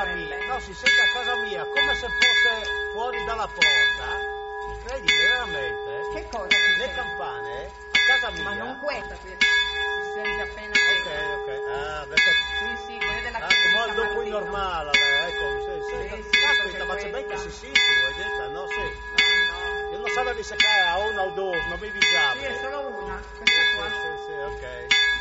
casa mia, no, si sente a casa mia, come se fosse fuori dalla porta. Credimi, veramente. Che cosa? Le campane, a casa mia. Ma non questa, si sente appena Ok. Adesso... Sì, quella della come dopo il normale, ecco, Sì, caspita, ma c'è ben che si sente, vuoi detto? No, sì. No. Io non sapevo se è a una o due, non mi avvisavo. Sì, è solo una, questa qua. Sì, ok.